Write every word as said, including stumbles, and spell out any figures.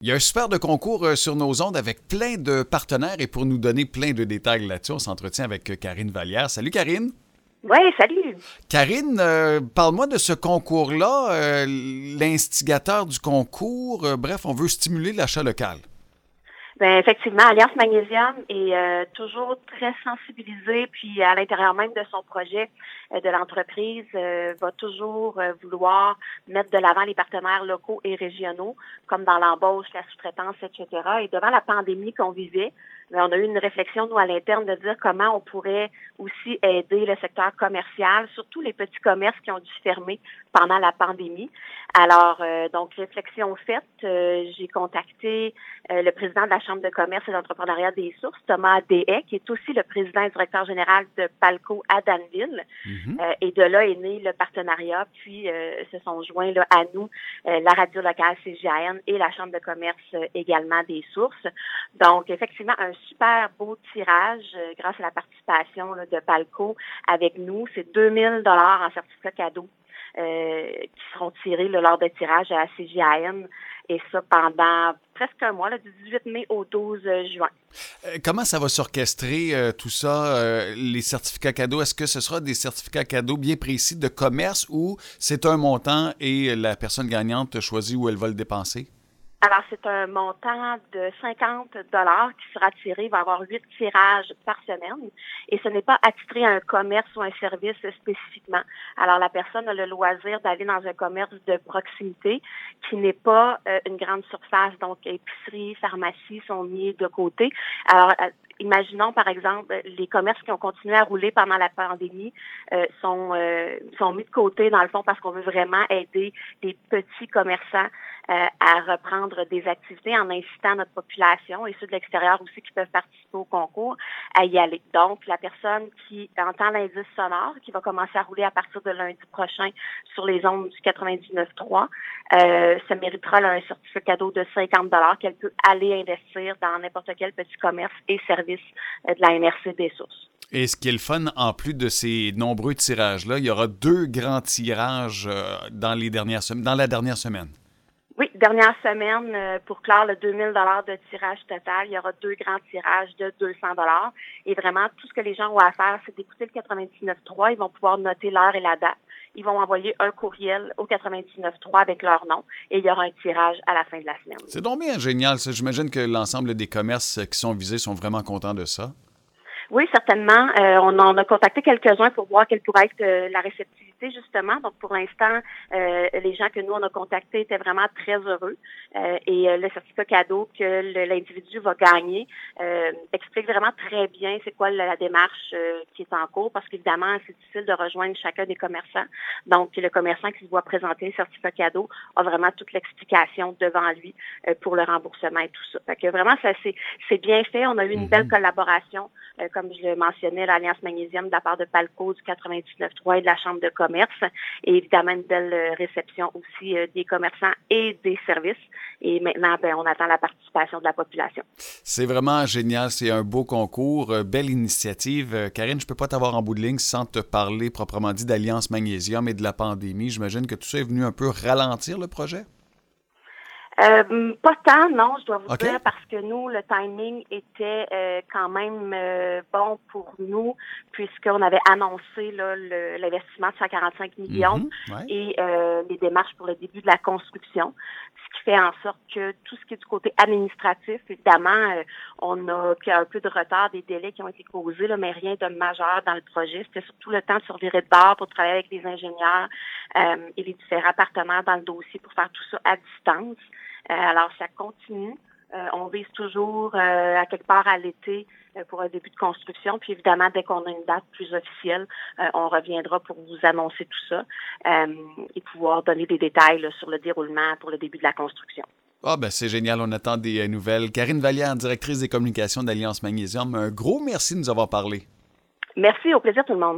Il y a un super de concours euh, sur nos ondes avec plein de partenaires et pour nous donner plein de détails là-dessus, on s'entretient avec euh, Karine Vallière. Salut Karine! Oui, salut! Karine, euh, parle-moi de ce concours-là, euh, l'instigateur du concours. Euh, bref, on veut stimuler l'achat local. Bien, effectivement, Alliance Magnésium est euh, toujours très sensibilisée, puis à l'intérieur même de son projet euh, de l'entreprise, euh, va toujours euh, vouloir mettre de l'avant les partenaires locaux et régionaux, comme dans l'embauche, la sous-traitance, et cetera. Et devant la pandémie qu'on vivait, bien, on a eu une réflexion, nous, à l'interne, de dire comment on pourrait aussi aider le secteur commercial, surtout les petits commerces qui ont dû fermer pendant la pandémie. Alors, euh, donc, réflexion faite, euh, j'ai contacté euh, le président de la Chambre de commerce et d'entrepreneuriat des Sources, Thomas Deshaies, qui est aussi le président et directeur général de Palco à Danville. Mm-hmm. Euh, et de là est né le partenariat, puis euh, se sont joints là, à nous, euh, la radio locale C J A N et la Chambre de commerce euh, également des Sources. Donc, effectivement, un super beau tirage euh, grâce à la participation là, de Palco avec nous. C'est deux mille dollars en certificat cadeau euh, qui seront tirés là, lors de tirage à la C J A N. Et ça pendant presque un mois, là, du dix-huit mai au douze juin. Euh, comment ça va s'orchestrer euh, tout ça, euh, les certificats cadeaux? Est-ce que ce sera des certificats cadeaux bien précis de commerce ou c'est un montant et la personne gagnante choisit où elle va le dépenser? Alors, c'est un montant de cinquante dollars qui sera tiré. Il va y avoir huit tirages par semaine. Et ce n'est pas attitré à un commerce ou un service spécifiquement. Alors, la personne a le loisir d'aller dans un commerce de proximité qui n'est pas euh, une grande surface. Donc, épicerie, pharmacie sont mis de côté. Alors, euh, imaginons, par exemple, les commerces qui ont continué à rouler pendant la pandémie euh, sont, euh, sont mis de côté, dans le fond, parce qu'on veut vraiment aider les petits commerçants euh, à reprendre des activités en incitant notre population et ceux de l'extérieur aussi qui peuvent participer au concours à y aller. Donc, la personne qui entend l'indice sonore, qui va commencer à rouler à partir de lundi prochain sur les ondes du quatre-vingt-dix-neuf trois, euh, ça méritera là, un certificat cadeau de cinquante dollars qu'elle peut aller investir dans n'importe quel petit commerce et service de la M R C des Sources. Et ce qui est le fun, en plus de ces nombreux tirages-là, il y aura deux grands tirages euh, dans les dernières semaines, dans la dernière semaine. Oui, dernière semaine, euh, pour clore le deux mille dollars de tirage total, il y aura deux grands tirages de deux cents dollars. Et vraiment, tout ce que les gens ont à faire, c'est d'écouter le quatre-vingt-dix-neuf trois. Ils vont pouvoir noter l'heure et la date. Ils vont envoyer un courriel au quatre-vingt-dix-neuf trois avec leur nom et il y aura un tirage à la fin de la semaine. C'est donc bien génial, ça. J'imagine que l'ensemble des commerces qui sont visés sont vraiment contents de ça. Oui, certainement. Euh, on en a contacté quelques-uns pour voir quelle pourrait être euh, la réceptivité, justement. Donc, pour l'instant, euh, les gens que nous, on a contactés étaient vraiment très heureux. Euh, et euh, le certificat cadeau que le, l'individu va gagner euh, explique vraiment très bien c'est quoi la, la démarche euh, qui est en cours, parce qu'évidemment, c'est difficile de rejoindre chacun des commerçants. Donc, le commerçant qui se voit présenter le certificat cadeau a vraiment toute l'explication devant lui euh, pour le remboursement et tout ça. Fait que vraiment, ça c'est, c'est bien fait. On a eu une belle collaboration euh, comme je le mentionnais, l'Alliance Magnésium de la part de Palco du quatre-vingt-dix-neuf trois et de la Chambre de commerce. Et évidemment, une belle réception aussi euh, des commerçants et des services. Et maintenant, ben, on attend la participation de la population. C'est vraiment génial. C'est un beau concours. Euh, belle initiative. Euh, Karine, je ne peux pas t'avoir en bout de ligne sans te parler proprement dit d'Alliance Magnésium et de la pandémie. J'imagine que tout ça est venu un peu ralentir le projet? Euh, pas tant, non, je dois vous Okay. dire, parce que nous, le timing était euh, quand même euh, bon pour nous, puisqu'on avait annoncé là, le, l'investissement de cent quarante-cinq millions Mm-hmm. Ouais. et euh, les démarches pour le début de la construction, ce qui fait en sorte que tout ce qui est du côté administratif, évidemment, euh, on a un peu de retard, des délais qui ont été causés, là, mais rien de majeur dans le projet. C'était surtout le temps de se revirer de bord pour travailler avec les ingénieurs euh, et les différents partenaires dans le dossier pour faire tout ça à distance. Euh, alors, ça continue. Euh, on vise toujours euh, à quelque part à l'été euh, pour un début de construction. Puis évidemment, dès qu'on a une date plus officielle, euh, on reviendra pour vous annoncer tout ça euh, et pouvoir donner des détails là, sur le déroulement pour le début de la construction. Ah ben c'est génial, on attend des euh, nouvelles. Karine Vallière, directrice des communications d'Alliance Magnésium, un gros merci de nous avoir parlé. Merci, au plaisir tout le monde.